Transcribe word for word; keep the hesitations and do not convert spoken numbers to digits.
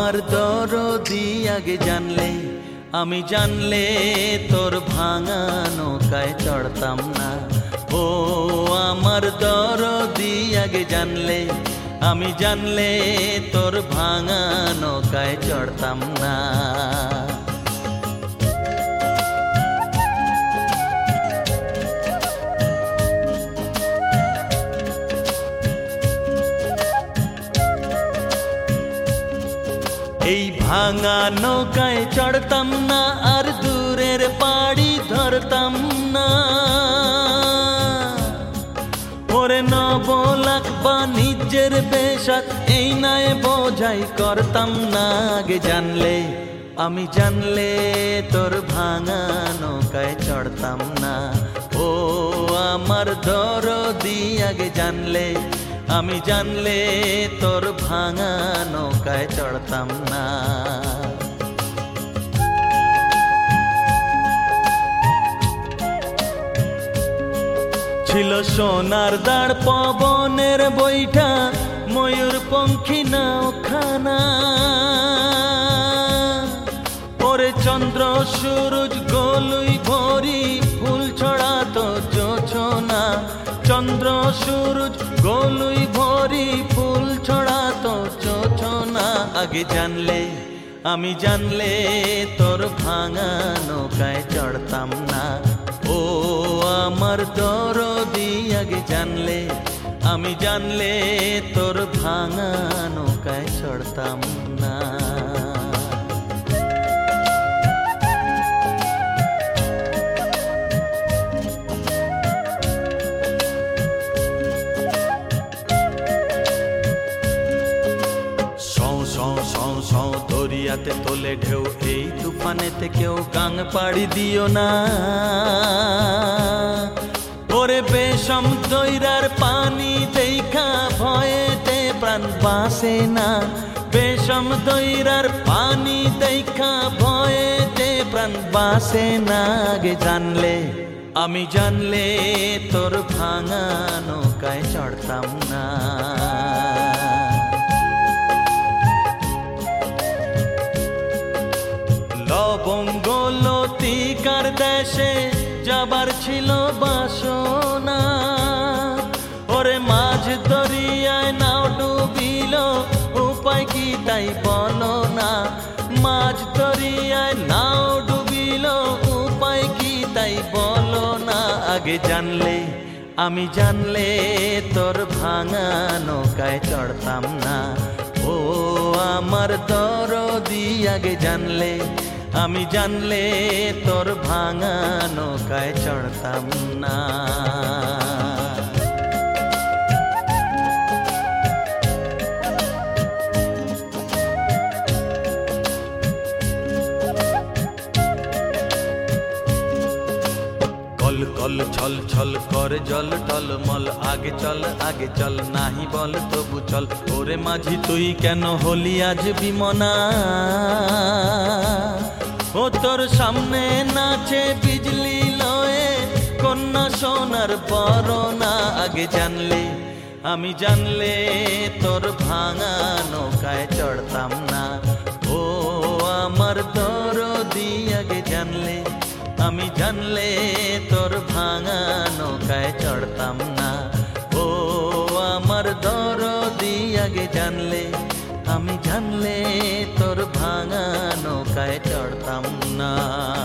আমার দরদি আগে জানলে, আমি জানলে তোর ভাঙা নৌকায় চড়তাম না। ও আমার দরদি আগে জানলে, আমি জানলে তোর ভাঙা নৌকায় চড়তাম না। এই ভাঙা নৌকায় চড়তাম না, আর দূরের পাড়ি ধরতাম না। ওরে নবলাখ বাণিজ্যের বেশাত এই নয় বোঝাই করতাম না। আগে জানলে, আমি জানলে তোর ভাঙা নৌকায় চড়তাম না। ও আমার দরদি আগে জানলে, আমি জানলে তোর ভাঙা নৌকায় চড়তাম না। ছিল সোনার দাঁড় পবনের বৈঠা, ময়ূর পঙ্খী নাওখানা। ওরে চন্দ্র সূরজ গোলুই ভরি, ফুল ছড়াতো জোছনা। চন্দ্র সূরজ গোলুই ভরি, ফুল ছড়াতো জোছনা। আগে জানলে, আমি জানলে তোর ভাঙা নৌকায় চড়তাম না। ও আমার দরদি আগে জানলে, আমি জানলে তোর ভাঙা নৌকায় চড়তাম না। দরিয়াতে তোলে ঢেউ, এই তুফানেতে কেউ গাং পাড়ি দিও না। ওরে বেশম দৈরার পানি দেখা ভয়েতে প্রাণ বাসে না। বেশম দৈরার পানি দেখা ভয়েতে প্রাণ বাসে না। আগে জানলে, আমি জানলে তোর ভাঙা নৌকায় চড়তাম না। লবঙ্গলতিকার দেশে যাবার ছিল বাসনা। ওরে মাঝ দরিয়ায় নাও ডুবিল, উপায় কি তাই বলো না। মাঝ দরিয়ায় নাও ডুবিল, উপায় কি তাই বলো না। আগে জানলে, আমি জানলে তোর ভাঙা নৌকায় চড়তাম না। ও আমার দরদি আগে জানলে, আমি জানলে তোর ভাঙা নৌকায় চড়তাম না। কল কল ছল ছল করে জল টলমল, আগে চল আগে চল নাহি বল তবু চল। ওরে মাঝি তুই কেন হলি আজ বিমনা, ও তোর সামনে নাচে বিজলি লয়ে কন্যা সোনার বরনা। আগে জানলে, আমি জানলে তোর ভাঙা নৌকায় চড়তাম না। ও আমার দরদি আগে জানলে, আমি জানলে তোর ভাঙা নৌকায় চড়তাম না। ও আমার দরদি আগে জানলে, আমি জানলে তোর ভাঙা নৌকায় চড়তাম না।